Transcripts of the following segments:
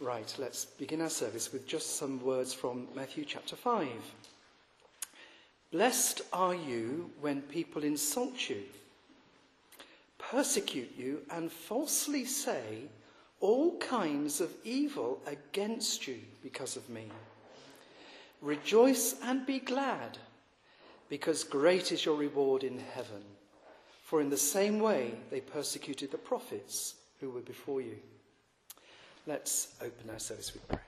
Right, let's begin our service with just some words from Matthew chapter 5. Blessed are you when people insult you, persecute you, and falsely say all kinds of evil against you because of me. Rejoice and be glad, because great is your reward in heaven. For in the same way they persecuted the prophets who were before you. Let's open our service with prayer.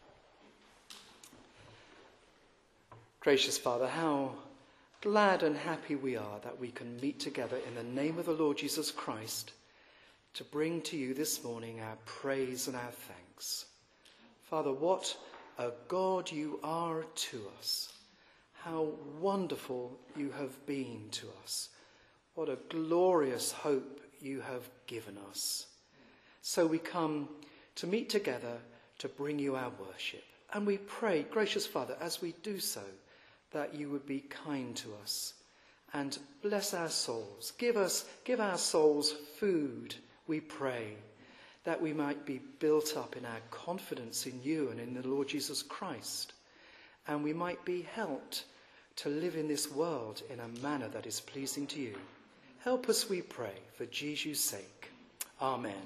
Gracious Father, how glad and happy we are that we can meet together in the name of the Lord Jesus Christ to bring to you this morning our praise and our thanks. Father, what a God you are to us. How wonderful you have been to us. What a glorious hope you have given us. So we come to meet together to bring you our worship. And we pray, gracious Father, as we do so, that you would be kind to us and bless our souls. Give our souls food, we pray, that we might be built up in our confidence in you and in the Lord Jesus Christ. And we might be helped to live in this world in a manner that is pleasing to you. Help us, we pray, for Jesus' sake. Amen.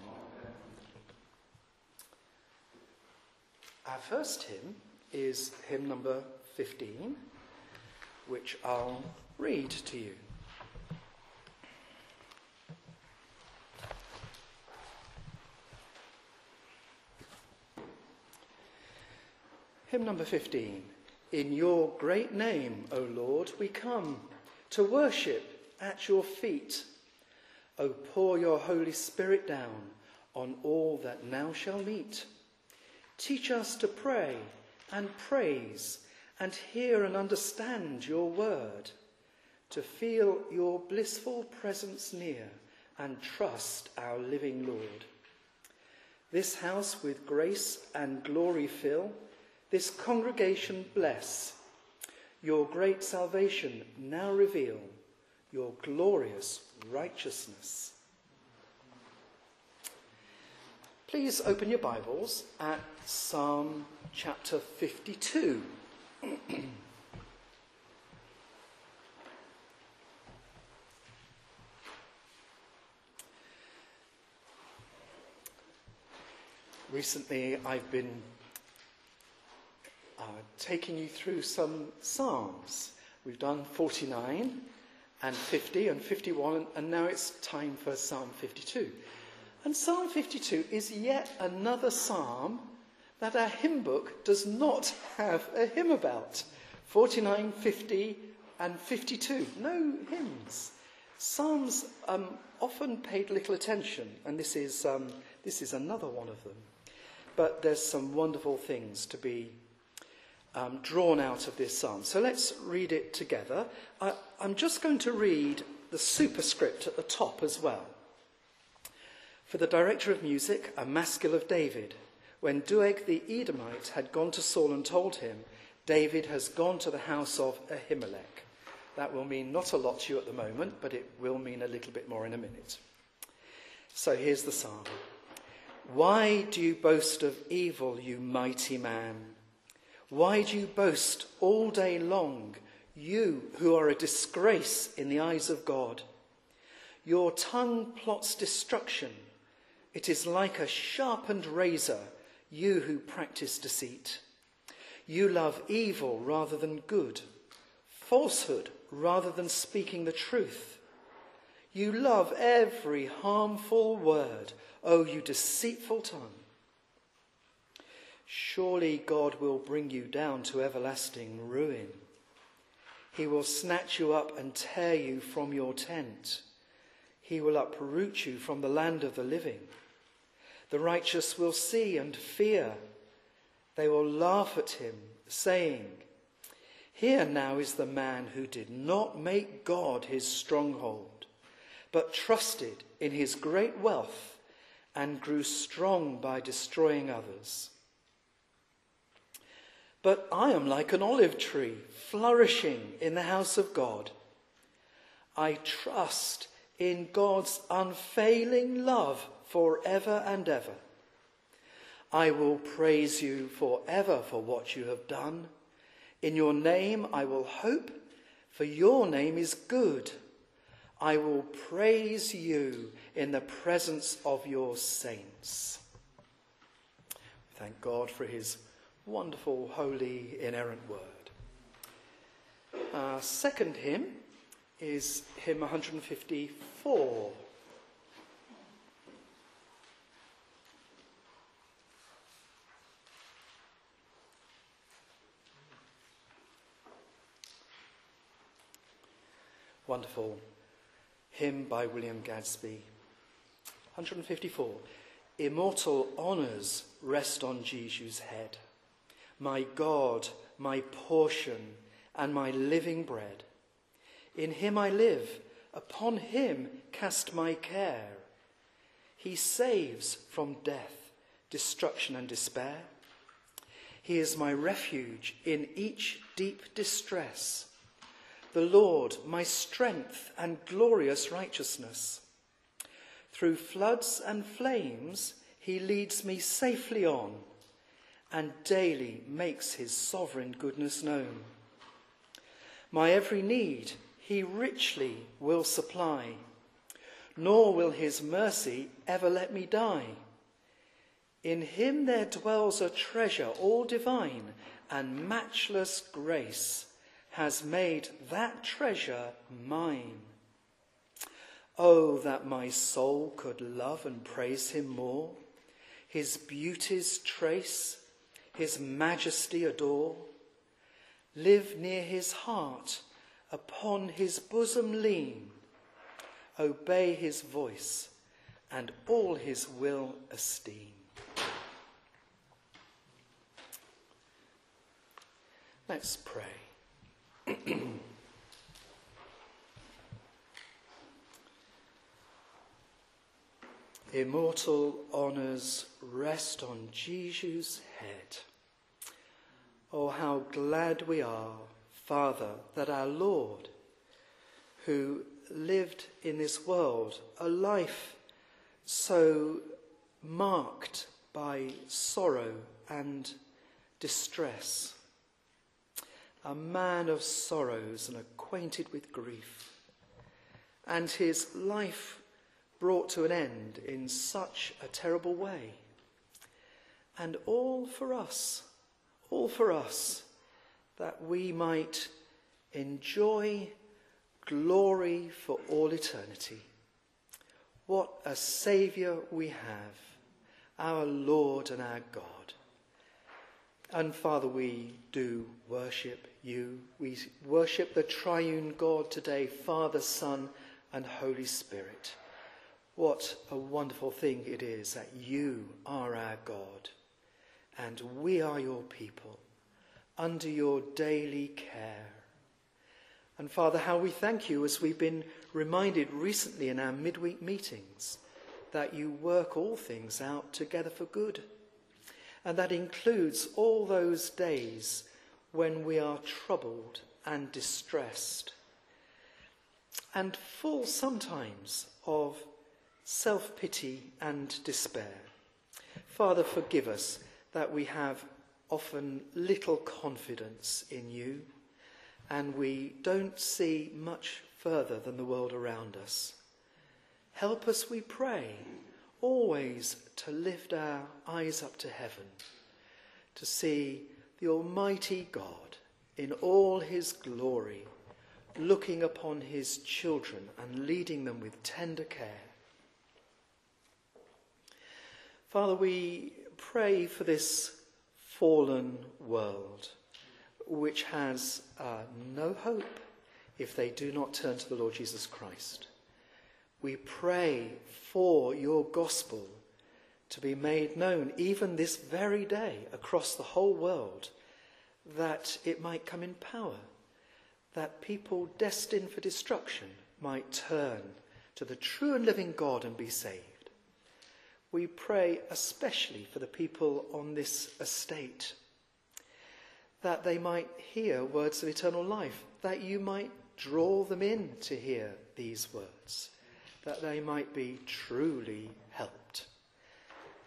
Our first hymn is hymn number 15, which I'll read to you. Hymn number 15. In your great name, O Lord, we come to worship at your feet. O pour your Holy Spirit down on all that now shall meet. Teach us to pray and praise and hear and understand your word, to feel your blissful presence near and trust our living Lord. This house with grace and glory fill, this congregation bless. Your great salvation now reveal, your glorious righteousness. Please open your Bibles at Psalm chapter 52. Recently, I've been taking you through some Psalms. We've done 49 and 50 and 51, and now it's time for Psalm 52. And Psalm 52 is yet another psalm that our hymn book does not have a hymn about. 49, 50 and 52. No hymns. Psalms often paid little attention, and this is another one of them. But there's some wonderful things to be drawn out of this psalm. So let's read it together. I'm just going to read the superscript at the top as well. For the director of music, a maskil of David. When Doeg the Edomite had gone to Saul and told him, David has gone to the house of Ahimelech. That will mean not a lot to you at the moment, but it will mean a little bit more in a minute. So here's the psalm. Why do you boast of evil, you mighty man? Why do you boast all day long, you who are a disgrace in the eyes of God? Your tongue plots destruction. It is like a sharpened razor, you who practice deceit. You love evil rather than good, falsehood rather than speaking the truth. You love every harmful word, O you deceitful tongue. Surely God will bring you down to everlasting ruin. He will snatch you up and tear you from your tent. He will uproot you from the land of the living. The righteous will see and fear. They will laugh at him, saying, here now is the man who did not make God his stronghold, but trusted in his great wealth and grew strong by destroying others. But I am like an olive tree flourishing in the house of God. I trust in God's unfailing love forever and ever. I will praise you forever for what you have done. In your name I will hope, for your name is good. I will praise you in the presence of your saints. Thank God for his wonderful, holy, inerrant word. Our second hymn is hymn 154. Wonderful hymn by William Gadsby. 154. Immortal honours rest on Jesus' head. My God, my portion, and my living bread. In him I live, upon him cast my care. He saves from death, destruction, and despair. He is my refuge in each deep distress. The Lord, my strength and glorious righteousness. Through floods and flames, he leads me safely on, and daily makes his sovereign goodness known. My every need he richly will supply, nor will his mercy ever let me die. In him there dwells a treasure all divine, and matchless grace has made that treasure mine. Oh, that my soul could love and praise him more, his beauties trace, his majesty adore, live near his heart, upon his bosom lean, obey his voice, and all his will esteem. Let's pray. Immortal honours rest on Jesus' head. Oh, how glad we are, Father, that our Lord, who lived in this world a life so marked by sorrow and distress, a man of sorrows and acquainted with grief, and his life brought to an end in such a terrible way. And all for us, that we might enjoy glory for all eternity. What a Saviour we have, our Lord and our God. And Father, we do worship you. We worship the triune God today, Father, Son, and Holy Spirit. What a wonderful thing it is that you are our God, and we are your people, under your daily care. And Father, how we thank you, as we've been reminded recently in our midweek meetings, that you work all things out together for good. And that includes all those days when we are troubled and distressed, and full sometimes of self-pity and despair. Father, forgive us that we have often little confidence in you, and we don't see much further than the world around us. Help us, we pray, always to lift our eyes up to heaven, to see the Almighty God in all his glory, looking upon his children and leading them with tender care. Father, we pray for this fallen world, which has no hope if they do not turn to the Lord Jesus Christ. We pray for your gospel to be made known even this very day across the whole world, that it might come in power, that people destined for destruction might turn to the true and living God and be saved. We pray especially for the people on this estate, that they might hear words of eternal life, that you might draw them in to hear these words, that they might be truly helped.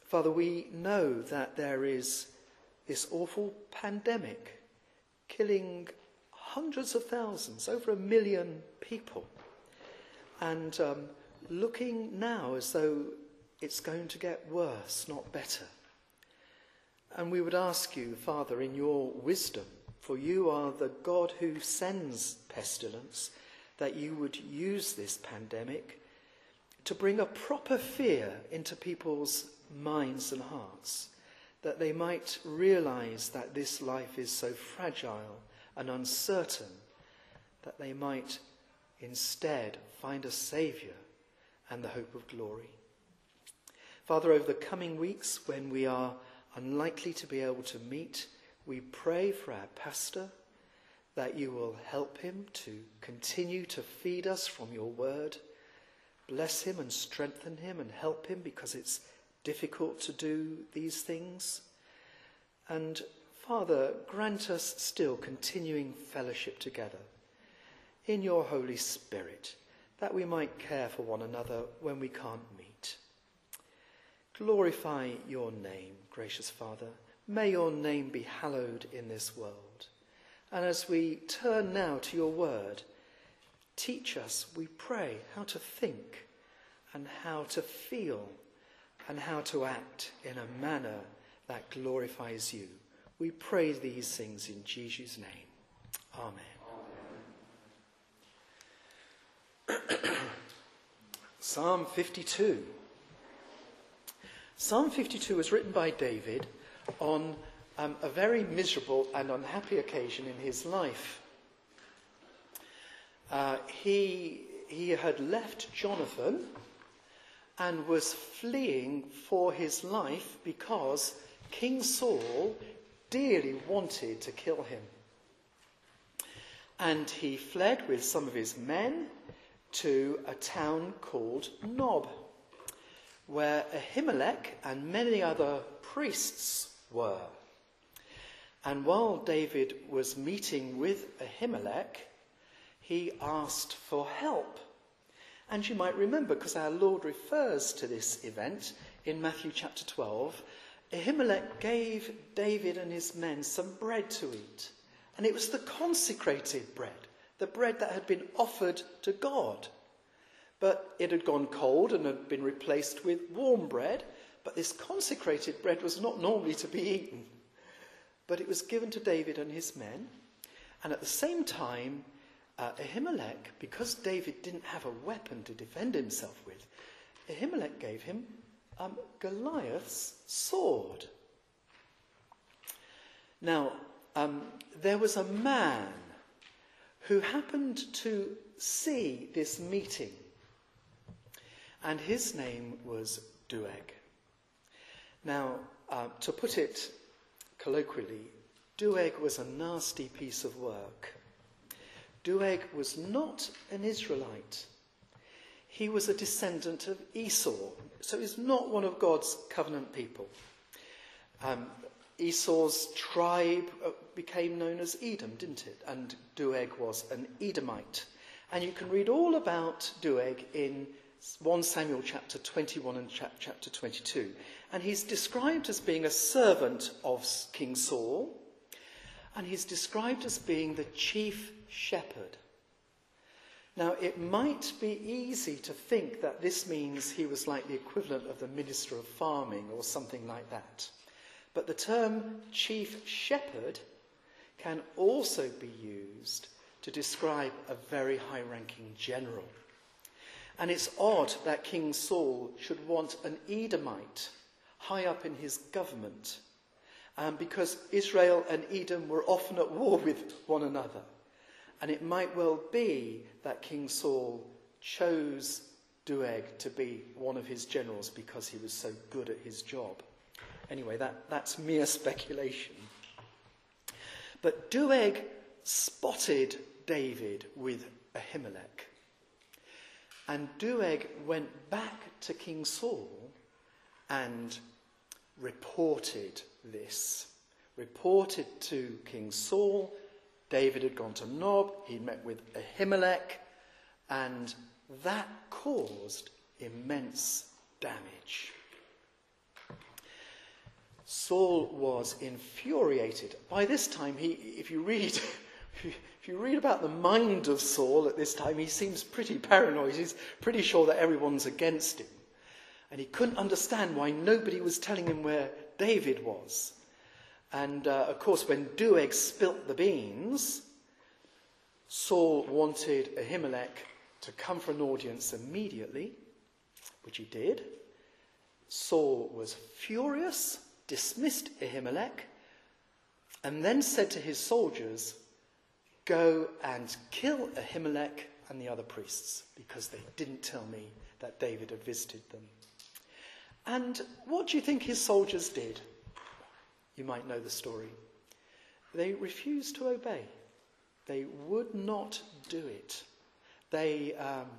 Father, we know that there is this awful pandemic killing hundreds of thousands, over 1 million people, and looking now as though it's going to get worse, not better. And we would ask you, Father, in your wisdom, for you are the God who sends pestilence, that you would use this pandemic to bring a proper fear into people's minds and hearts, that they might realize that this life is so fragile and uncertain, that they might instead find a Saviour and the hope of glory. Father, over the coming weeks, when we are unlikely to be able to meet, we pray for our pastor, that you will help him to continue to feed us from your word. Bless him and strengthen him and help him, because it's difficult to do these things. And Father, grant us still continuing fellowship together in your Holy Spirit, that we might care for one another when we can't meet. Glorify your name, gracious Father. May your name be hallowed in this world. And as we turn now to your word, teach us, we pray, how to think and how to feel and how to act in a manner that glorifies you. We pray these things in Jesus' name. Amen. Psalm 52. Psalm 52 was written by David on a very miserable and unhappy occasion in his life. He had left Jonathan and was fleeing for his life because King Saul dearly wanted to kill him. And he fled with some of his men to a town called Nob, where Ahimelech and many other priests were. And while David was meeting with Ahimelech, he asked for help. And you might remember, because our Lord refers to this event in Matthew chapter 12, Ahimelech gave David and his men some bread to eat. And it was the consecrated bread, the bread that had been offered to God. But it had gone cold and had been replaced with warm bread. But this consecrated bread was not normally to be eaten. But it was given to David and his men. And at the same time, Ahimelech, because David didn't have a weapon to defend himself with, Ahimelech gave him Goliath's sword. Now, there was a man who happened to see this meeting, and his name was Doeg. Now, to put it colloquially, Doeg was a nasty piece of work. Doeg was not an Israelite. He was a descendant of Esau, so he's not one of God's covenant people. Esau's tribe became known as Edom, didn't it? And Doeg was an Edomite. And you can read all about Doeg in 1 Samuel chapter 21 and chapter 22. And he's described as being a servant of King Saul, and he's described as being the chief shepherd. Now, it might be easy to think that this means he was like the equivalent of the minister of farming or something like that. But the term chief shepherd can also be used to describe a very high-ranking general. And it's odd that King Saul should want an Edomite high up in his government, because Israel and Edom were often at war with one another. And it might well be that King Saul chose Doeg to be one of his generals because he was so good at his job. Anyway, that's mere speculation. But Doeg spotted David with Ahimelech. And Doeg went back to King Saul and reported this. Reported to King Saul. David had gone to Nob, he'd met with Ahimelech, and that caused immense damage. Saul was infuriated. By this time, if you read about the mind of Saul at this time, he seems pretty paranoid. He's pretty sure that everyone's against him. And he couldn't understand why nobody was telling him where David was. And, of course, when Doeg spilt the beans, Saul wanted Ahimelech to come for an audience immediately, which he did. Saul was furious, dismissed Ahimelech, and then said to his soldiers, "Go and kill Ahimelech and the other priests, because they didn't tell me that David had visited them." And what do you think his soldiers did? You might know the story. They refused to obey. They would not do it. They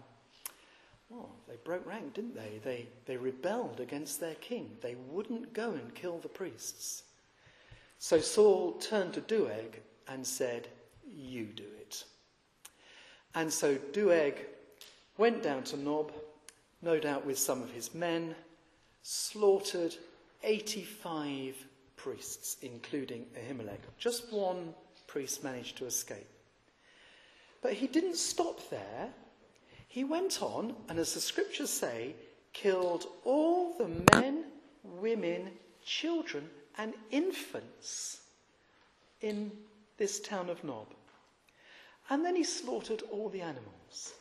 broke rank, didn't they? They rebelled against their king. They wouldn't go and kill the priests. So Saul turned to Doeg and said, "You do it." And so Doeg went down to Nob, no doubt with some of his men, slaughtered 85 priests, including Ahimelech. Just one priest managed to escape. But he didn't stop there. He went on, and as the scriptures say, killed all the men, women, children, and infants in this town of Nob. And then he slaughtered all the animals.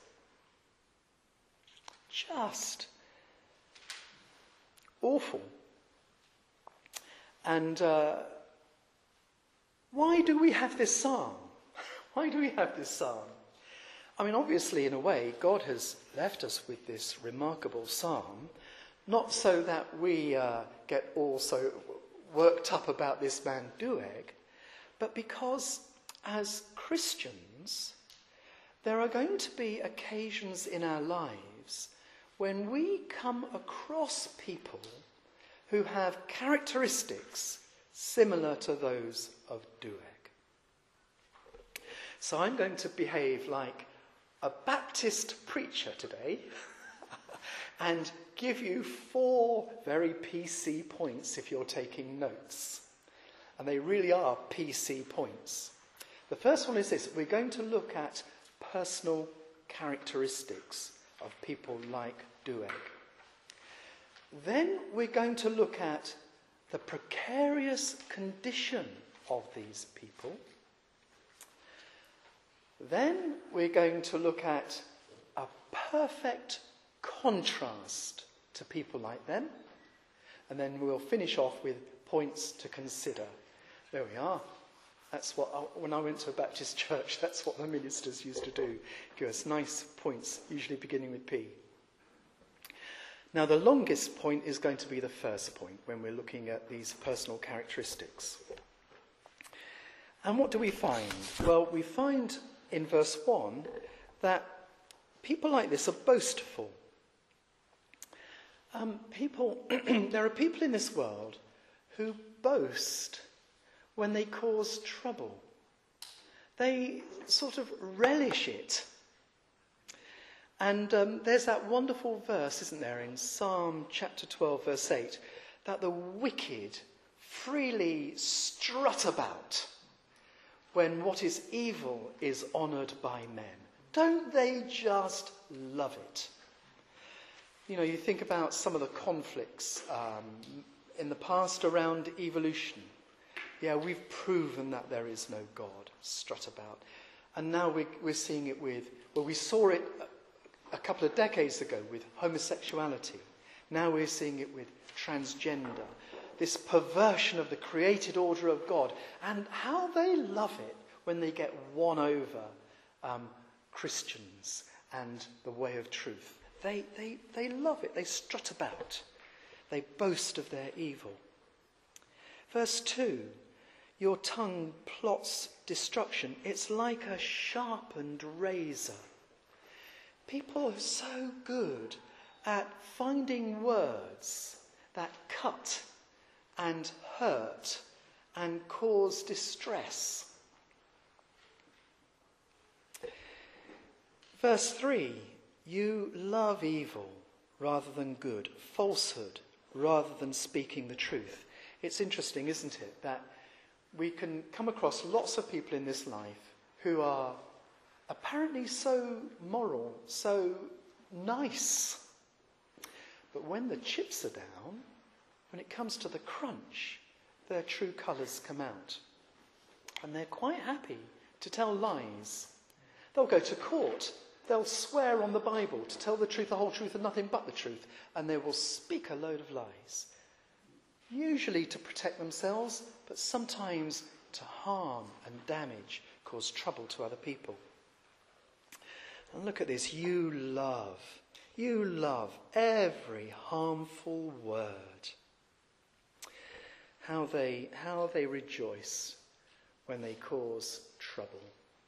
Just awful. And why do we have this psalm? Why do we have this psalm? I mean, obviously, in a way, God has left us with this remarkable psalm, not so that we get all so worked up about this man Doeg, but because as Christians, there are going to be occasions in our lives when we come across people who have characteristics similar to those of Doeg. So I'm going to behave like a Baptist preacher today and give you 4 very PC points if you're taking notes. And they really are PC points. The first one is this: we're going to look at personal characteristics of people like Doeg. Then we're going to look at the precarious condition of these people. Then we're going to look at a perfect contrast to people like them. And then we'll finish off with points to consider. There we are. That's what, when I went to a Baptist church, that's what the ministers used to do. Give us nice points, usually beginning with P. Now, the longest point is going to be the first point when we're looking at these personal characteristics. And what do we find? Well, we find in verse 1 that people like this are boastful. There are people in this world who boast when they cause trouble. They sort of relish it. And there's that wonderful verse, isn't there, in Psalm chapter 12, verse 8, that the wicked freely strut about when what is evil is honoured by men. Don't they just love it? You know, you think about some of the conflicts in the past around evolution. Yeah, we've proven that there is no God. Strut about. And now we're seeing it with, well, we saw it a couple of decades ago with homosexuality. Now we're seeing it with transgender. This perversion of the created order of God. And how they love it when they get won over Christians and the way of truth. They love it. They strut about. They boast of their evil. Verse 2, your tongue plots destruction. It's like a sharpened razor. People are so good at finding words that cut and hurt and cause distress. Verse 3, you love evil rather than good, falsehood rather than speaking the truth. It's interesting, isn't it, that we can come across lots of people in this life who are apparently so moral, so nice. But when the chips are down, when it comes to the crunch, their true colours come out. And they're quite happy to tell lies. They'll go to court. They'll swear on the Bible to tell the truth, the whole truth, and nothing but the truth. And they will speak a load of lies. Usually to protect themselves, but sometimes to harm and damage, cause trouble to other people. And look at this. You love every harmful word. How they rejoice when they cause trouble.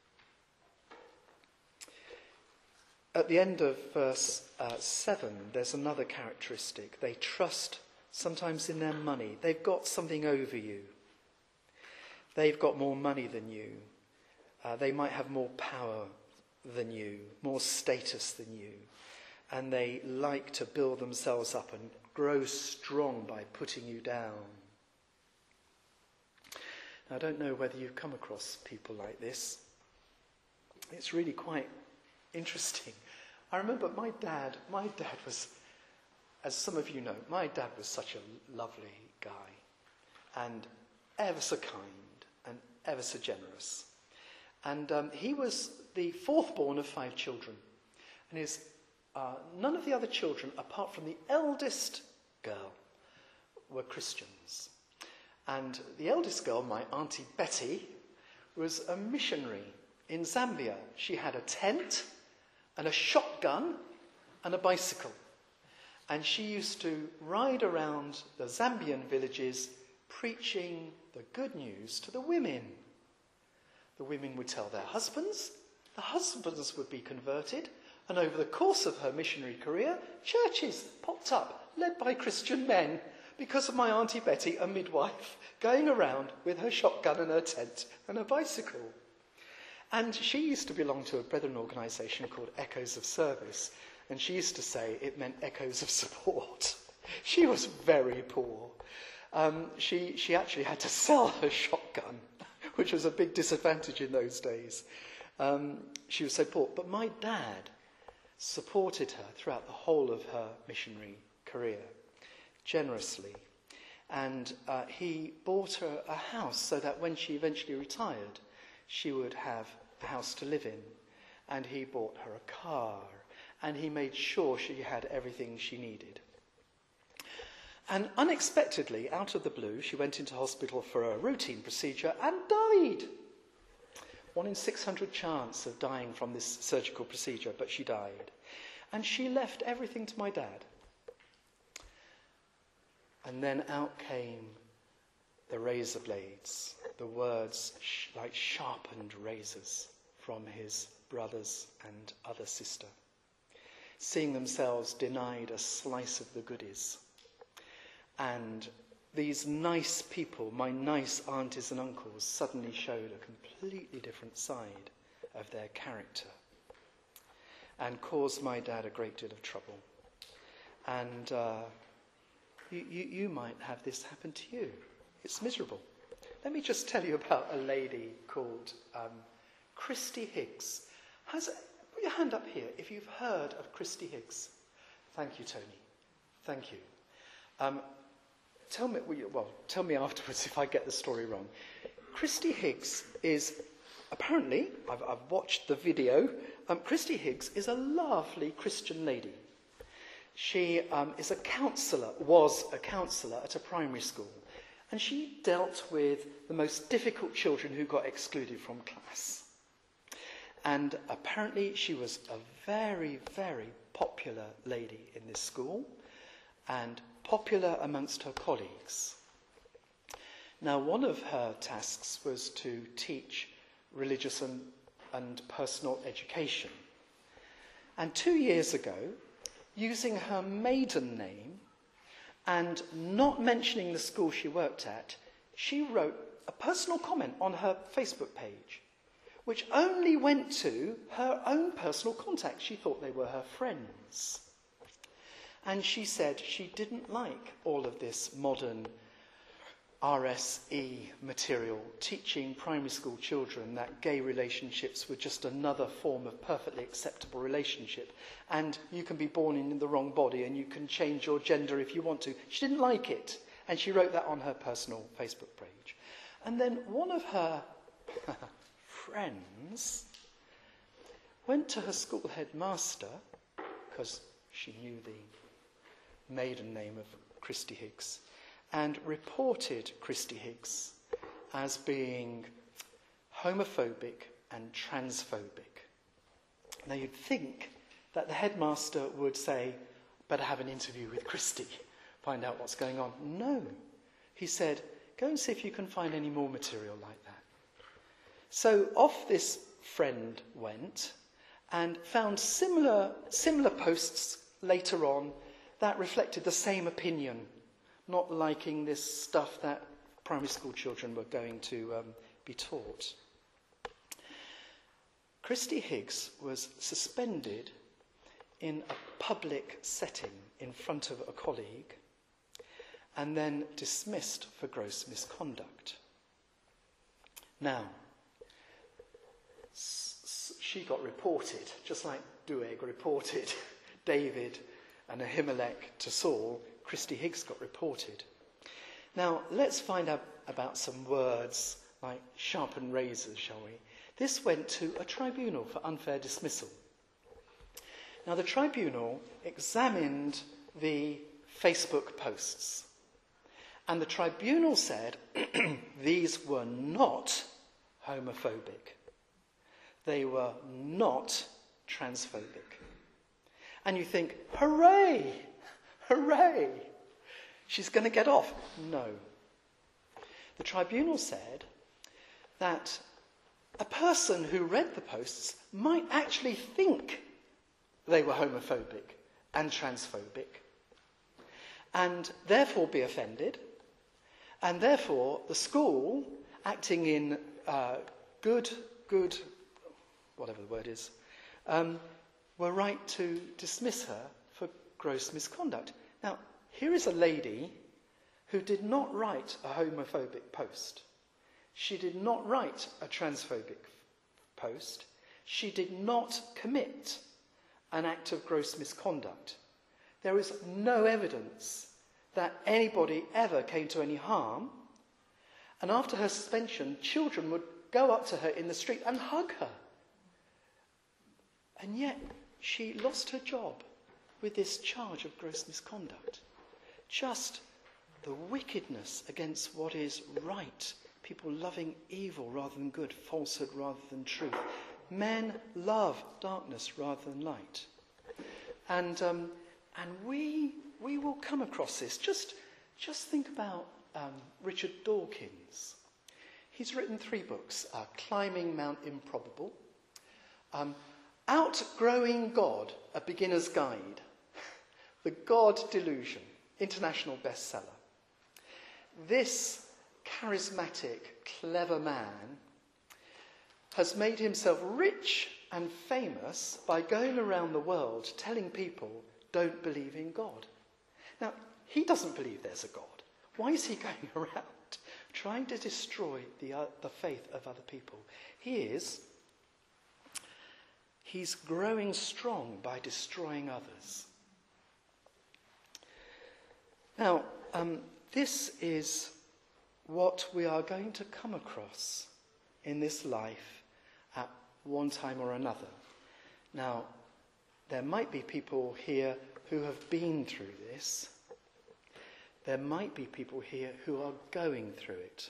At the end of verse 7, there's another characteristic. They trust sometimes in their money. They've got something over you. They've got more money than you. They might have more power than you, more status than you. And they like to build themselves up and grow strong by putting you down. Now, I don't know whether you've come across people like this. It's really quite interesting. I remember my dad was, as some of you know, my dad was such a lovely guy and ever so kind and ever so generous. And he was the fourth born of 5 children. And none of the other children, apart from the eldest girl, were Christians. And the eldest girl, my Auntie Betty, was a missionary in Zambia. She had a tent and a shotgun and a bicycle. And she used to ride around the Zambian villages preaching the good news to the women. The women would tell their husbands, the husbands would be converted, and over the course of her missionary career, churches popped up, led by Christian men, because of my Auntie Betty, a midwife, going around with her shotgun and her tent and her bicycle. And she used to belong to a brethren organisation called Echoes of Service, and she used to say it meant echoes of support. She was very poor. She actually had to sell her shotgun, which was a big disadvantage in those days. She was so poor. But my dad supported her throughout the whole of her missionary career, generously. And he bought her a house so that when she eventually retired, she would have a house to live in. And he bought her a car. And he made sure she had everything she needed. And unexpectedly, out of the blue, she went into hospital for a routine procedure and died. 1 in 600 chance of dying from this surgical procedure, but she died. And she left everything to my dad. And then out came the razor blades, the words like sharpened razors from his brothers and other sister, seeing themselves denied a slice of the goodies. And these nice people, my nice aunties and uncles, suddenly showed a completely different side of their character and caused my dad a great deal of trouble. And you might have this happen to you. It's miserable. Let me just tell you about a lady called Christy Higgs. Put your hand up here if you've heard of Christy Higgs. Thank you, Tony. Thank you. Tell me afterwards if I get the story wrong. Christy Higgs is, apparently, I've watched the video, Christy Higgs is a lovely Christian lady. She was a counsellor at a primary school, and she dealt with the most difficult children who got excluded from class. And apparently she was a very, very popular lady in this school, and popular amongst her colleagues. Now, one of her tasks was to teach religious and personal education. And 2 years ago, using her maiden name and not mentioning the school she worked at, she wrote a personal comment on her Facebook page, which only went to her own personal contacts. She thought they were her friends. And she said she didn't like all of this modern RSE material teaching primary school children that gay relationships were just another form of perfectly acceptable relationship, and you can be born in the wrong body and you can change your gender if you want to. She didn't like it, and she wrote that on her personal Facebook page. And then one of her friends went to her school headmaster, because she knew the maiden name of Christy Higgs, and reported Christy Higgs as being homophobic and transphobic. Now you'd think that the headmaster would say, better have an interview with Christy, find out what's going on. No. He said, go and see if you can find any more material like that. So off this friend went and found similar posts later on that reflected the same opinion, not liking this stuff that primary school children were going to be taught. Christy Higgs was suspended in a public setting in front of a colleague and then dismissed for gross misconduct. Now, she got reported, just like Doeg reported David and Ahimelech to Saul. Christy Higgs got reported. Now, let's find out about some words like sharpen razors, shall we? This went to a tribunal for unfair dismissal. Now, the tribunal examined the Facebook posts, and the tribunal said these were not homophobic. They were not transphobic. And you think, hooray! Hooray! She's going to get off. No. The tribunal said that a person who read the posts might actually think they were homophobic and transphobic, and therefore be offended, and therefore the school, acting in good, whatever the word is, were right to dismiss her for gross misconduct. Now, here is a lady who did not write a homophobic post. She did not write a transphobic post. She did not commit an act of gross misconduct. There is no evidence that anybody ever came to any harm. And after her suspension, children would go up to her in the street and hug her. And yet, she lost her job with this charge of gross misconduct. Just the wickedness against what is right. People loving evil rather than good, falsehood rather than truth. Men love darkness rather than light. And we will come across this. Just think about Richard Dawkins. He's written 3 books, Climbing Mount Improbable, Outgrowing God, A Beginner's Guide, The God Delusion, international bestseller. This charismatic, clever man has made himself rich and famous by going around the world telling people, don't believe in God. Now, he doesn't believe there's a God. Why is he going around trying to destroy the faith of other people? He's growing strong by destroying others. Now, this is what we are going to come across in this life at one time or another. Now, there might be people here who have been through this. There might be people here who are going through it.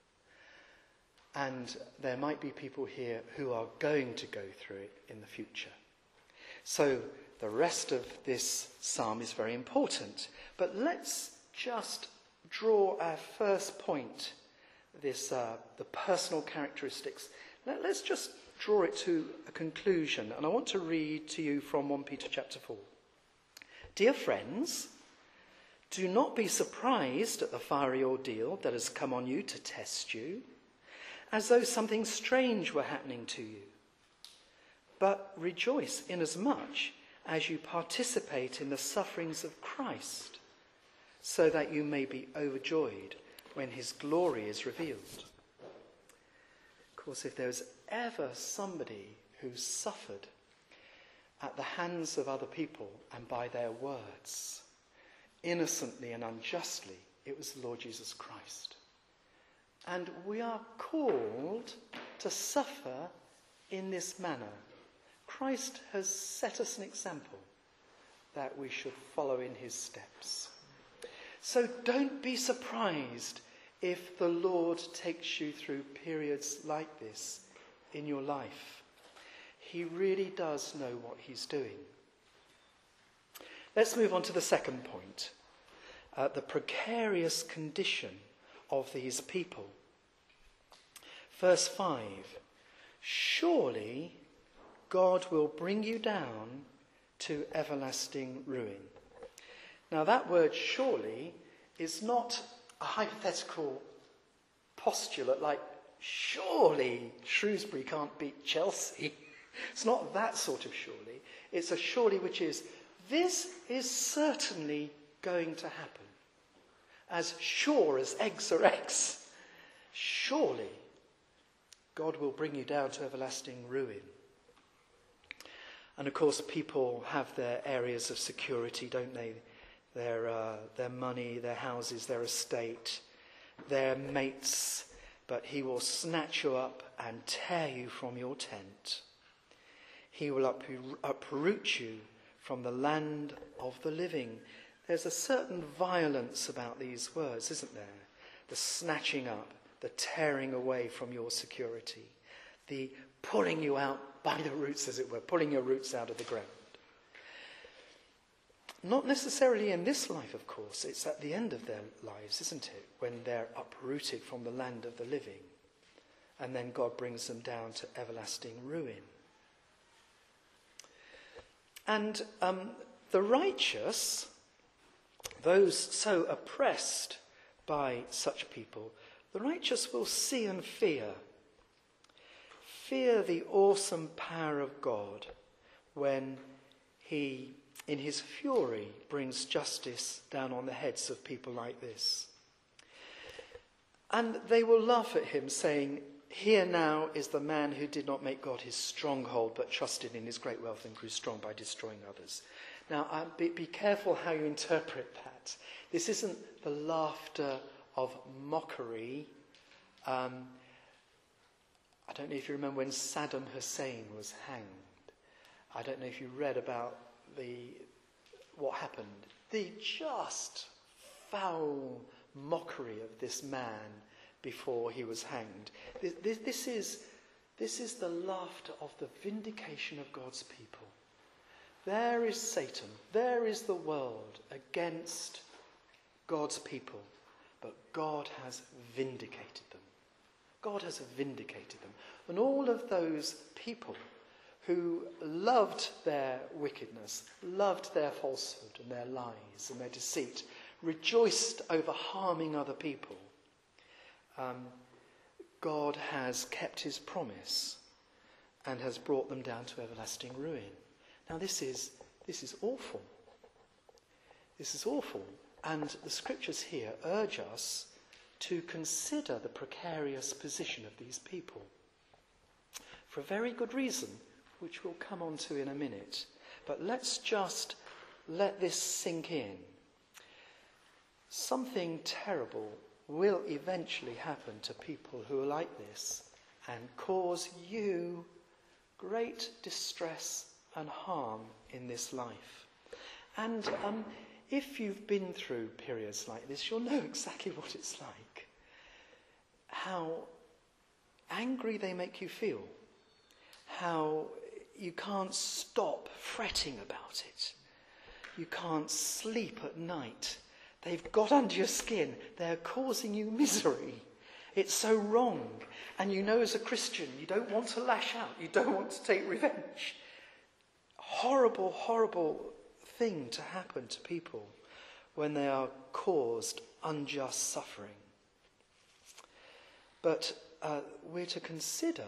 And there might be people here who are going to go through it in the future. So the rest of this psalm is very important. But let's just draw our first point, the personal characteristics. Let's just draw it to a conclusion. And I want to read to you from 1 Peter chapter 4. Dear friends, do not be surprised at the fiery ordeal that has come on you to test you, as though something strange were happening to you. But rejoice inasmuch as you participate in the sufferings of Christ, so that you may be overjoyed when his glory is revealed. Of course, if there's ever somebody who suffered at the hands of other people and by their words, innocently and unjustly, it was the Lord Jesus Christ. And we are called to suffer in this manner. Christ has set us an example that we should follow in his steps. So don't be surprised if the Lord takes you through periods like this in your life. He really does know what he's doing. Let's move on to the second point, the precarious condition of these people. Verse 5, surely God will bring you down to everlasting ruin. Now that word surely is not a hypothetical postulate like surely Shrewsbury can't beat Chelsea. It's not that sort of surely. It's a surely which is, this is certainly going to happen. As sure as eggs are eggs. Surely God will bring you down to everlasting ruin. And of course people have their areas of security, don't they? Their money, their houses, their estate, their mates. But he will snatch you up and tear you from your tent. He will uproot you from the land of the living. There's a certain violence about these words, isn't there? The snatching up, the tearing away from your security, the pulling you out by the roots, as it were, pulling your roots out of the ground. Not necessarily in this life, of course. It's at the end of their lives, isn't it? When they're uprooted from the land of the living. And then God brings them down to everlasting ruin. And the righteous, those so oppressed by such people, the righteous will see and fear. Fear the awesome power of God when he, in his fury, brings justice down on the heads of people like this. And they will laugh at him, saying, here now is the man who did not make God his stronghold, but trusted in his great wealth and grew strong by destroying others. Now, be careful how you interpret that. This isn't the laughter of mockery. I don't know if you remember when Saddam Hussein was hanged. I don't know if you read about what happened. The just foul mockery of this man before he was hanged. This is the laughter of the vindication of God's people. There is Satan, there is the world against God's people, but God has vindicated them. God has vindicated them. And all of those people who loved their wickedness, loved their falsehood and their lies and their deceit, rejoiced over harming other people, God has kept his promise and has brought them down to everlasting ruin. Now this is awful. This is awful. And the scriptures here urge us to consider the precarious position of these people. For a very good reason, which we'll come on to in a minute. But let's just let this sink in. Something terrible will eventually happen to people who are like this and cause you great distress and harm in this life. And if you've been through periods like this, you'll know exactly what it's like. How angry they make you feel. How you can't stop fretting about it. You can't sleep at night. They've got under your skin. They're causing you misery. It's so wrong. And you know as a Christian, you don't want to lash out. You don't want to take revenge. Horrible, horrible thing to happen to people when they are caused unjust suffering. But we're to consider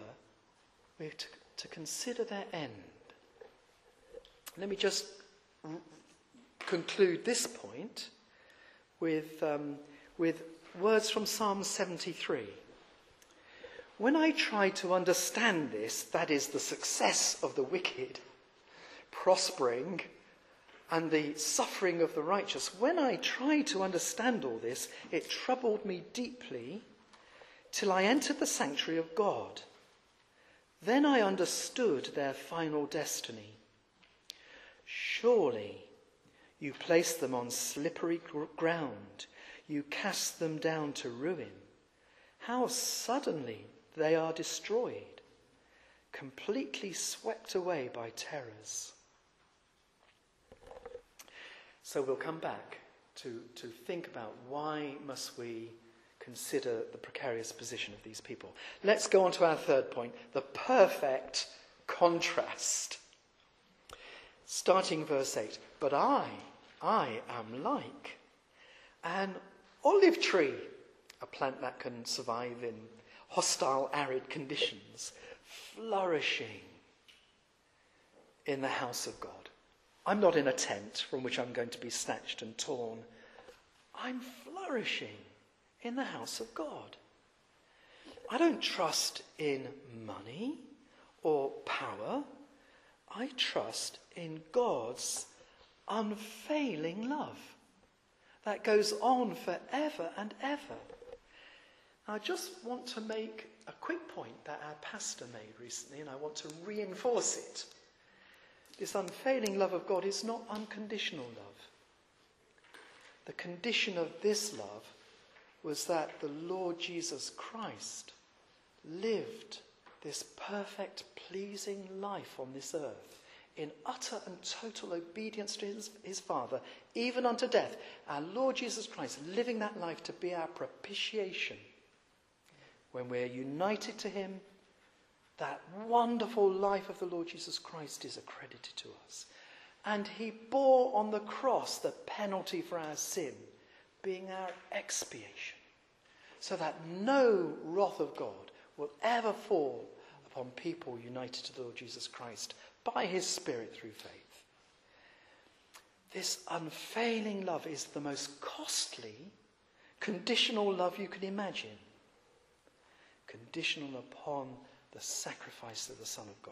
their end. Let me just conclude this point with words from Psalm 73. When I try to understand this, that is the success of the wicked prospering and the suffering of the righteous, when I tried to understand all this, it troubled me deeply till I entered the sanctuary of God. Then I understood their final destiny. Surely you place them on slippery ground. You cast them down to ruin. How suddenly they are destroyed, completely swept away by terrors. So we'll come back to think about why must we consider the precarious position of these people. Let's go on to our third point, the perfect contrast. Starting verse 8. But I am like an olive tree, a plant that can survive in hostile, arid conditions, flourishing in the house of God. I'm not in a tent from which I'm going to be snatched and torn. I'm flourishing in the house of God. I don't trust in money or power. I trust in God's unfailing love that goes on forever and ever. I just want to make a quick point that our pastor made recently, and I want to reinforce it. This unfailing love of God is not unconditional love. The condition of this love was that the Lord Jesus Christ lived this perfect, pleasing life on this earth in utter and total obedience to his Father, even unto death. Our Lord Jesus Christ living that life to be our propitiation. When we're united to him, that wonderful life of the Lord Jesus Christ is accredited to us. And he bore on the cross the penalty for our sin, being our expiation, so that no wrath of God will ever fall upon people united to the Lord Jesus Christ by his Spirit through faith. This unfailing love is the most costly, conditional love you can imagine. Conditional upon the sacrifice of the Son of God.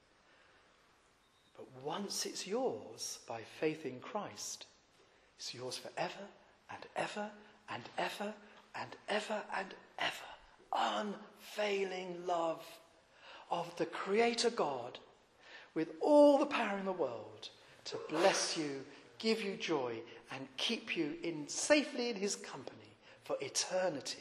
But once it's yours by faith in Christ, it's yours forever and ever and ever and ever and ever. Unfailing love of the Creator God with all the power in the world to bless you, give you joy, and keep you safely in his company for eternity.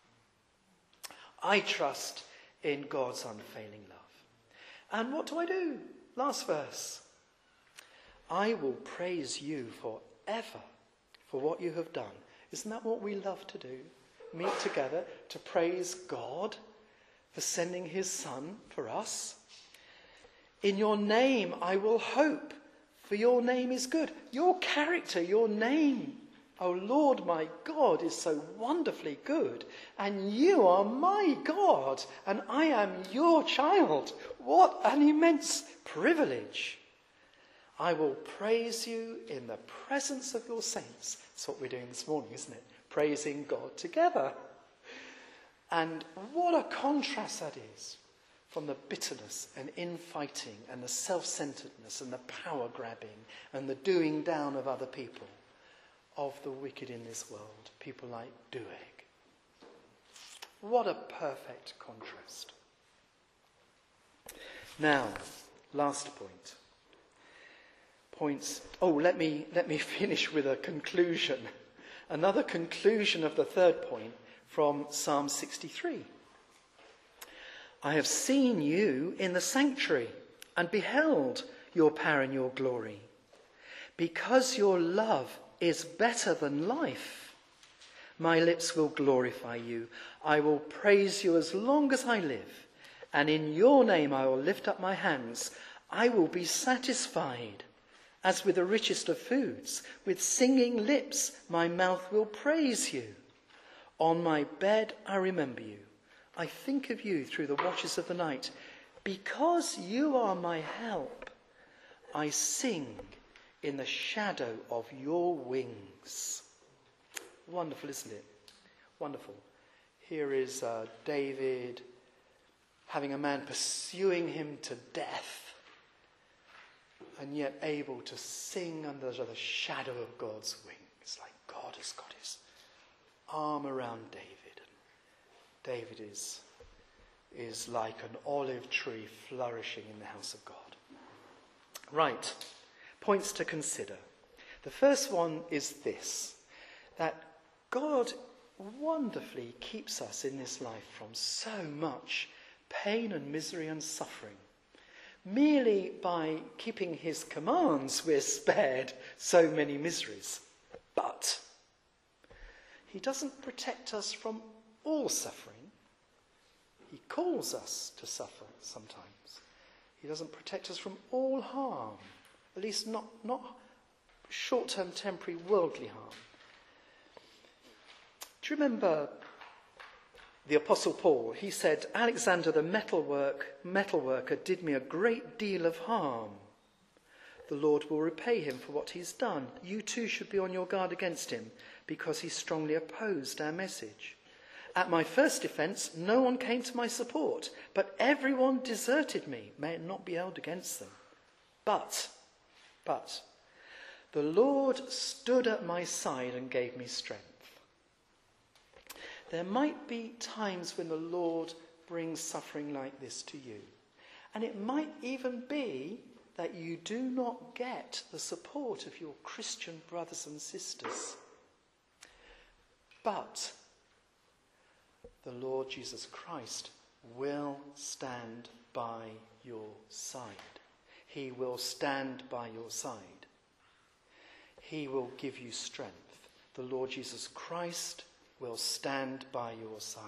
I trust in God's unfailing love. And what do? Last verse. I will praise you forever for what you have done. Isn't that what we love to do? Meet together to praise God for sending his Son for us. In your name I will hope, for your name is good. Your character, your name, O Lord my God, is so wonderfully good. And you are my God, and I am your child. What an immense privilege. I will praise you in the presence of your saints. That's what we're doing this morning, isn't it? Praising God together. And what a contrast that is from the bitterness and infighting and the self-centeredness and the power grabbing and the doing down of other people, of the wicked in this world, people like Doeg. What a perfect contrast. Now, last point. Let me finish with a conclusion. Another conclusion of the third point from Psalm 63. I have seen you in the sanctuary and beheld your power and your glory. Because your love is better than life, my lips will glorify you. I will praise you as long as I live, and in your name I will lift up my hands. I will be satisfied as with the richest of foods. With singing lips my mouth will praise you. On my bed I remember you. I think of you through the watches of the night. Because you are my help, I sing in the shadow of your wings. Wonderful, isn't it? wonderful. Here is David having a man pursuing him to death, and yet able to sing under the shadow of God's wing. It's like God has got his arm around David, and David is like an olive tree flourishing in the house of God. Right, points to consider. The first one is this, that God wonderfully keeps us in this life from so much pain and misery and suffering. Merely by keeping his commands, we're spared so many miseries. But he doesn't protect us from all suffering. He calls us to suffer sometimes. He doesn't protect us from all harm, at least not short-term, temporary, worldly harm. Do you remember the Apostle Paul? He said, Alexander the metalworker did me a great deal of harm. The Lord will repay him for what he's done. You too should be on your guard against him, because he strongly opposed our message. At my first defence, no one came to my support, but everyone deserted me. May it not be held against them. But, the Lord stood at my side and gave me strength. There might be times when the Lord brings suffering like this to you. And it might even be that you do not get the support of your Christian brothers and sisters. But the Lord Jesus Christ will stand by your side. He will stand by your side. He will give you strength. The Lord Jesus Christ will stand by your side.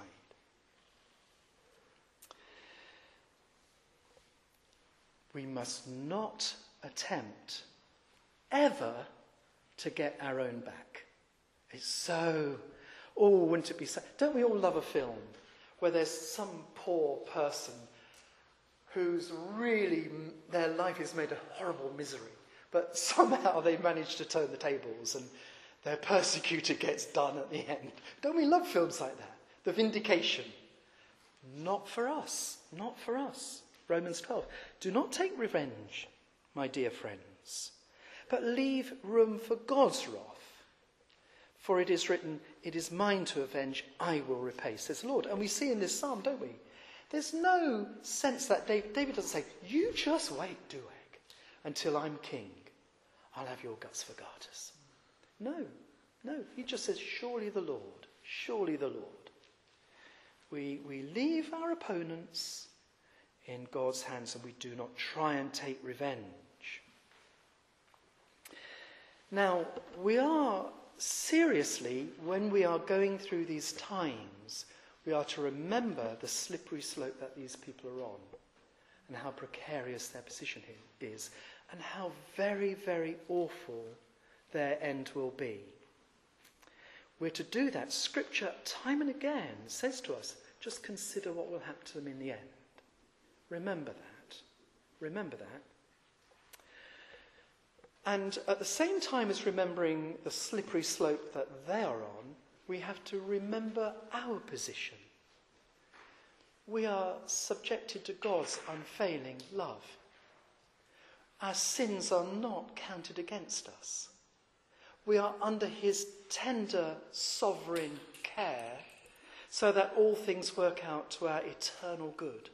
We must not attempt ever to get our own back. It's so, wouldn't it be so? Don't we all love a film where there's some poor person who's really, their life is made a horrible misery, but somehow they manage to turn the tables and their persecutor gets done at the end. Don't we love films like that? The vindication. Not for us. Not for us. Romans 12. Do not take revenge, my dear friends, but leave room for God's wrath. For it is written, it is mine to avenge, I will repay, says the Lord. And we see in this psalm, don't we? There's no sense that David doesn't say, you just wait, Doeg, until I'm king. I'll have your guts for garters. No. He just says, surely the Lord, surely the Lord. We leave our opponents in God's hands and we do not try and take revenge. Now, we are seriously, when we are going through these times, we are to remember the slippery slope that these people are on and how precarious their position is and how very, very awful their end will be. We're to do that. Scripture, time and again, says to us, just consider what will happen to them in the end. Remember that. Remember that. And at the same time as remembering the slippery slope that they are on, we have to remember our position. We are subjected to God's unfailing love. Our sins are not counted against us. We are under his tender, sovereign care, so that all things work out to our eternal good.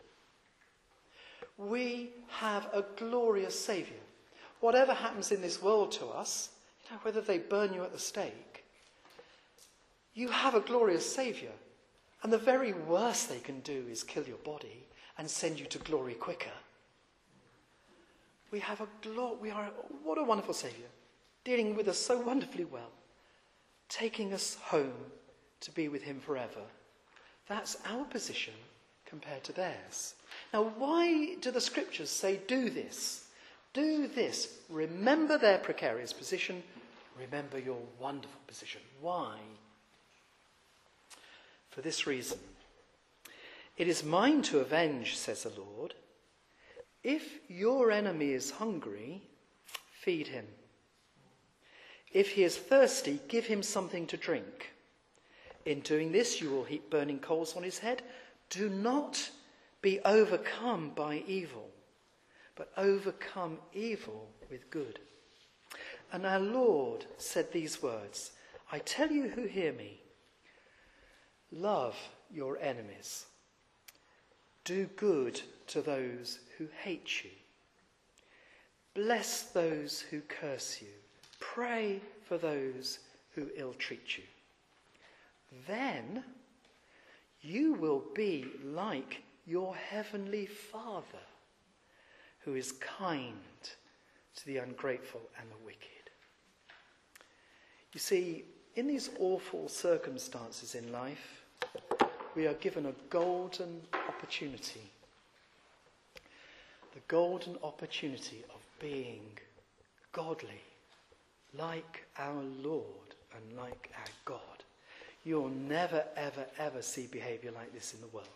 We have a glorious Saviour. Whatever happens in this world to us, whether they burn you at the stake, you have a glorious Saviour. And the very worst they can do is kill your body and send you to glory quicker. What a wonderful Saviour, dealing with us so wonderfully well, taking us home to be with him forever. That's our position compared to theirs. Now, why do the scriptures say do this? Do this. Remember their precarious position. Remember your wonderful position. Why? For this reason. It is mine to avenge, says the Lord. If your enemy is hungry, feed him. If he is thirsty, give him something to drink. In doing this, you will heap burning coals on his head. Do not be overcome by evil, but overcome evil with good. And our Lord said these words, I tell you who hear me, love your enemies. Do good to those who hate you. Bless those who curse you. Pray for those who ill-treat you. Then you will be like your heavenly Father, who is kind to the ungrateful and the wicked. You see, in these awful circumstances in life, we are given a golden opportunity. The golden opportunity of being godly, like our Lord and like our God. You'll never, ever, ever see behaviour like this in the world.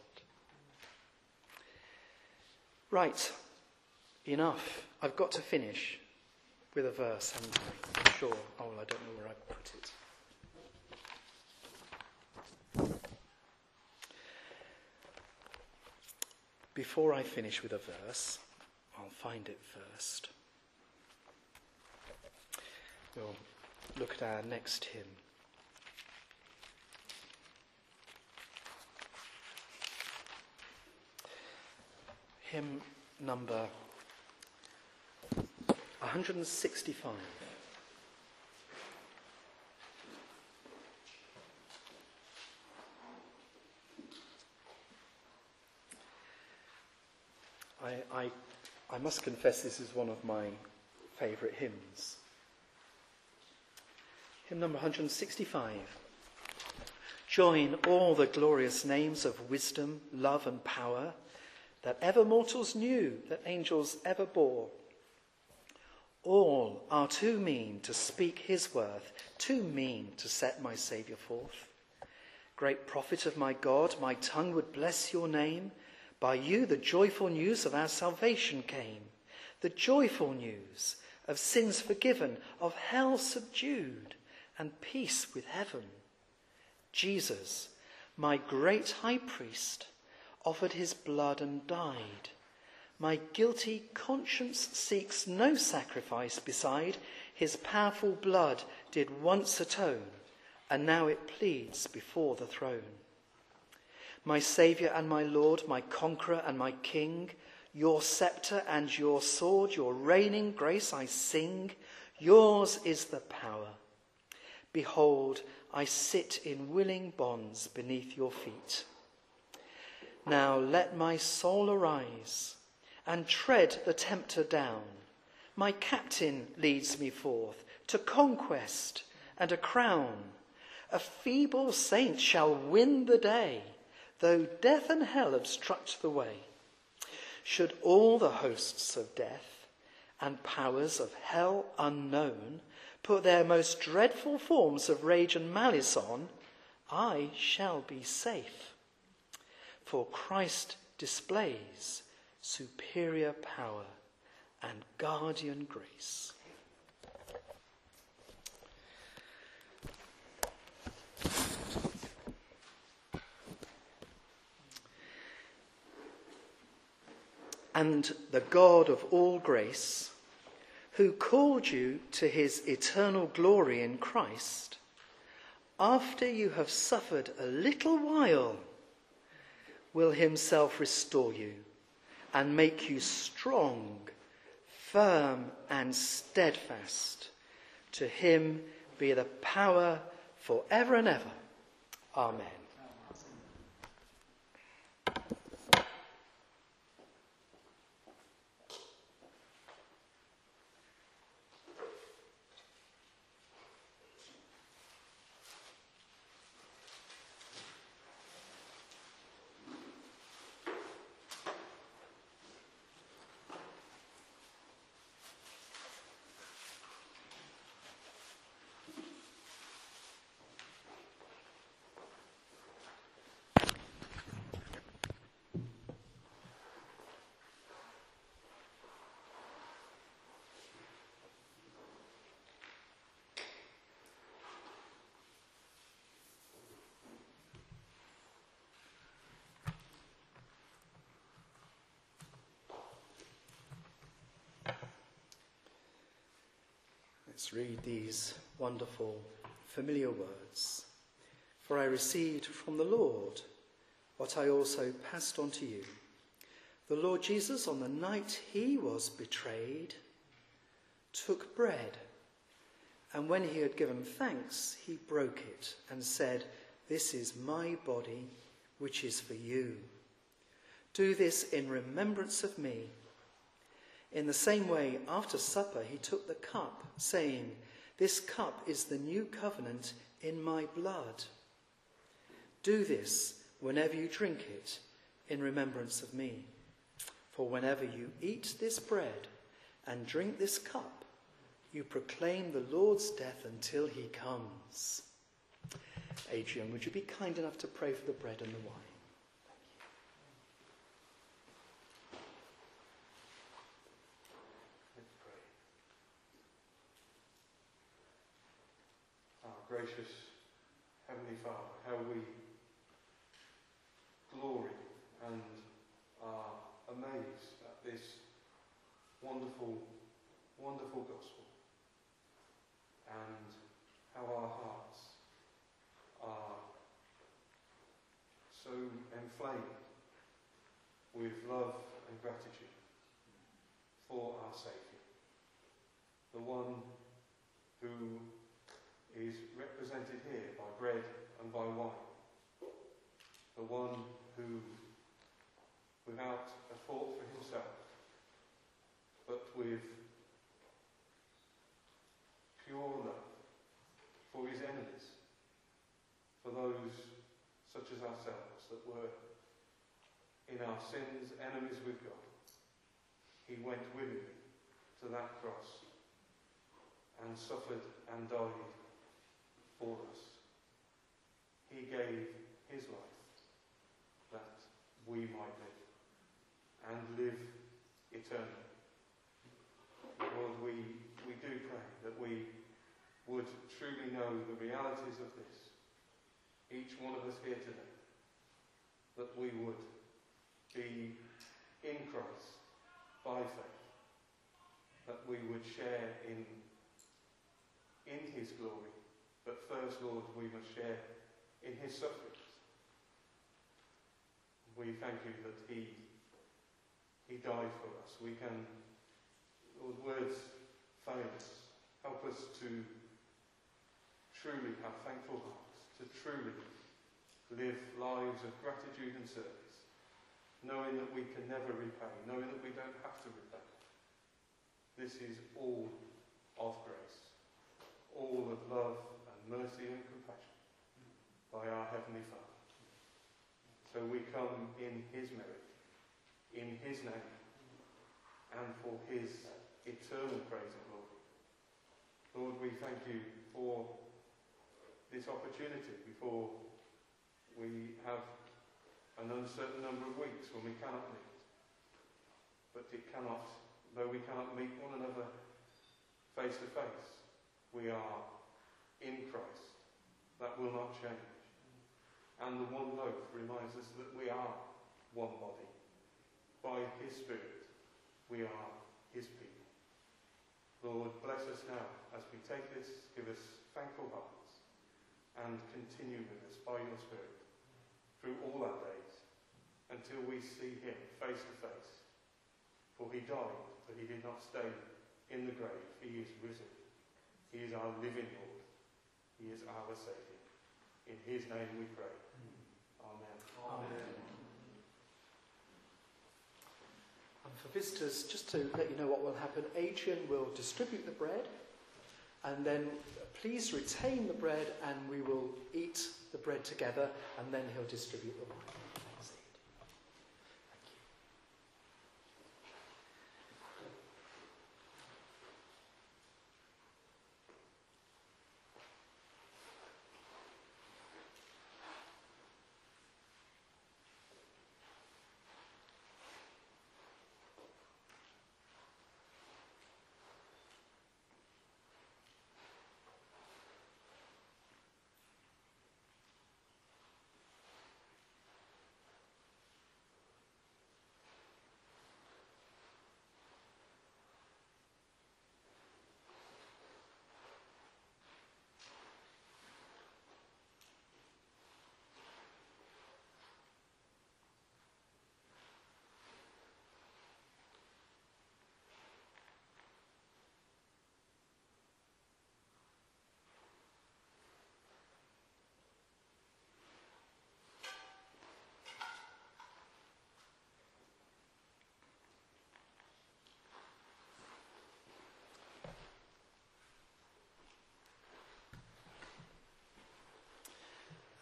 Right, enough. I've got to finish with a verse, haven't I? I'm sure. Oh, well, I don't know where I put it. Before I finish with a verse, I'll find it first. We'll look at our next hymn. Hymn number 165. I must confess this is one of my favourite hymns. Hymn number 165. Join all the glorious names of wisdom, love and power that ever mortals knew, that angels ever bore. All are too mean to speak his worth, too mean to set my Saviour forth. Great prophet of my God, my tongue would bless your name. By you the joyful news of our salvation came, the joyful news of sins forgiven, of hell subdued, and peace with heaven. Jesus, my great high priest, offered his blood and died. My guilty conscience seeks no sacrifice beside. His powerful blood did once atone, and now it pleads before the throne. My Saviour and my Lord, my conqueror and my King, your sceptre and your sword, your reigning grace I sing. Yours is the power. Behold, I sit in willing bonds beneath your feet. Now let my soul arise and tread the tempter down. My captain leads me forth to conquest and a crown. A feeble saint shall win the day, though death and hell obstruct the way. Should all the hosts of death and powers of hell unknown put their most dreadful forms of rage and malice on, I shall be safe. For Christ displays superior power and guardian grace. And the God of all grace, who called you to his eternal glory in Christ, after you have suffered a little while, will himself restore you and make you strong, firm and steadfast. To him be the power forever and ever. Amen. Let's read these wonderful, familiar words. For I received from the Lord what I also passed on to you. The Lord Jesus, on the night he was betrayed, took bread, and when he had given thanks, he broke it and said, "This is my body, which is for you. Do this in remembrance of me." In the same way, after supper, he took the cup, saying, "This cup is the new covenant in my blood. Do this whenever you drink it in remembrance of me. For whenever you eat this bread and drink this cup, you proclaim the Lord's death until he comes." Adrian, would you be kind enough to pray for the bread and the wine? Gracious Heavenly Father, how we glory and are amazed at this wonderful, wonderful gospel, and how our hearts are so inflamed with love and gratitude for our Saviour, the one who is represented here by bread and by wine, the one who, without a thought for himself, but with pure love for his enemies, for those such as ourselves that were in our sins enemies with God, he went willingly to that cross and suffered and died for us. He gave his life that we might live and live eternally. Lord, we do pray that we would truly know the realities of this, each one of us here today, that we would be in Christ by faith, that we would share in his glory. But first, Lord, we must share in his sufferings. We thank you that he died for us. We can, Lord, words fail us. Help us to truly have thankful hearts, to truly live lives of gratitude and service, knowing that we can never repay, knowing that we don't have to repay. This is all of grace, all of love, mercy and compassion by our Heavenly Father. So we come in his merit, in his name, and for his eternal praise and glory. Lord, we thank you for this opportunity before we have an uncertain number of weeks when we cannot meet. But though we cannot meet one another face to face, we are in Christ. That will not change. And the one loaf reminds us that we are one body. By his Spirit, we are his people. Lord, bless us now as we take this. Give us thankful hearts and continue with us by your Spirit through all our days until we see him face to face. For he died, but he did not stay in the grave. He is risen. He is our living Lord. He is our Saviour. In his name we pray. Amen. Amen. And for visitors, just to let you know what will happen, Adrian will distribute the bread, and then please retain the bread, and we will eat the bread together, and then he'll distribute the wine. Thanks, Ed. Thank you.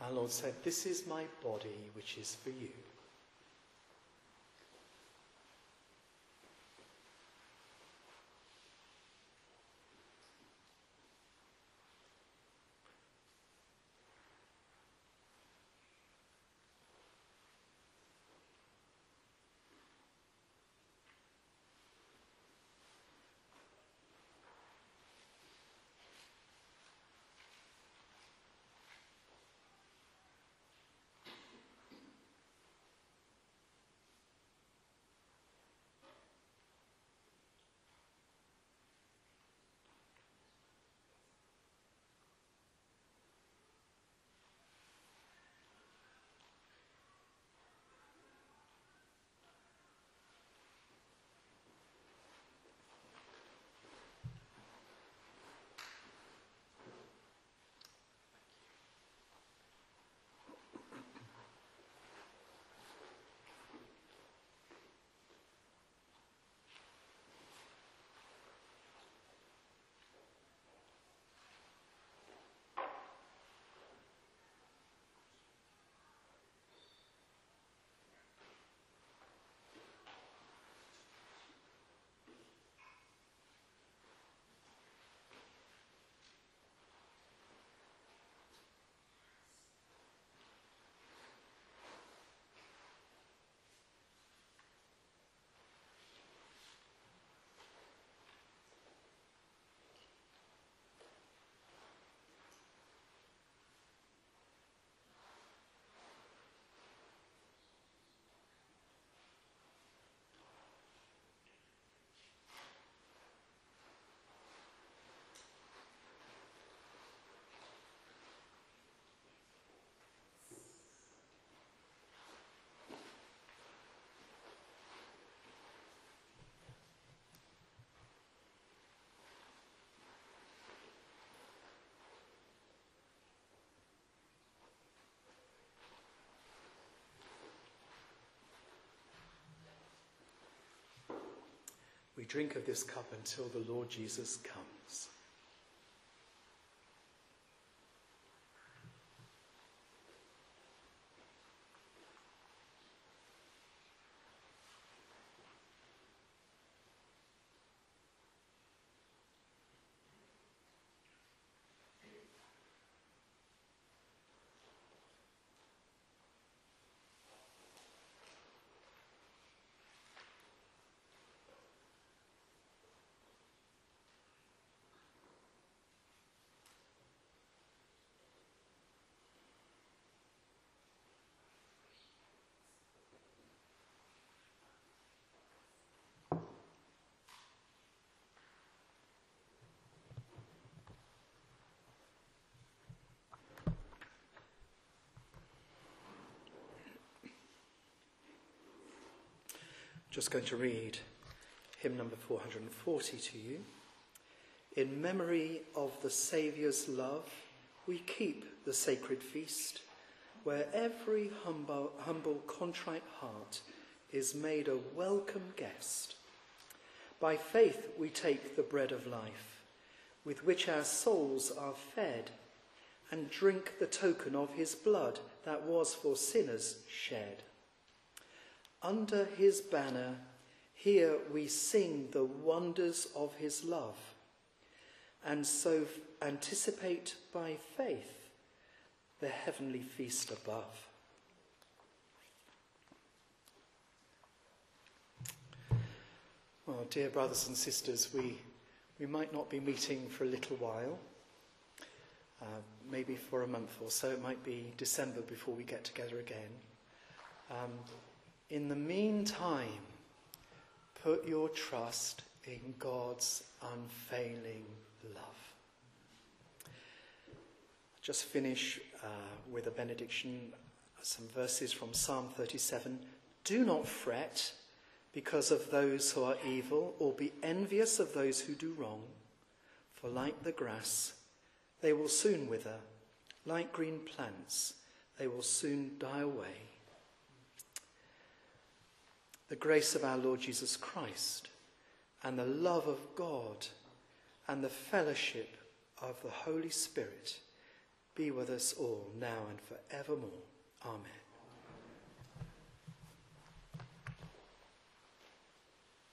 Our Lord said, "This is my body, which is for you." We drink of this cup until the Lord Jesus comes. Just going to read hymn number 440 to you. In memory of the Saviour's love, we keep the sacred feast, where every humble, contrite heart is made a welcome guest. By faith we take the bread of life, with which our souls are fed, and drink the token of his blood that was for sinners shed. Under his banner, here we sing the wonders of his love, and so anticipate by faith the heavenly feast above. Well, dear brothers and sisters, we might not be meeting for a little while, maybe for a month or so. It might be December before we get together again. In the meantime, put your trust in God's unfailing love. Just finish with a benediction, some verses from Psalm 37. Do not fret because of those who are evil, or be envious of those who do wrong. For like the grass, they will soon wither. Like green plants, they will soon die away. The grace of our Lord Jesus Christ, and the love of God, and the fellowship of the Holy Spirit be with us all now and forevermore. Amen.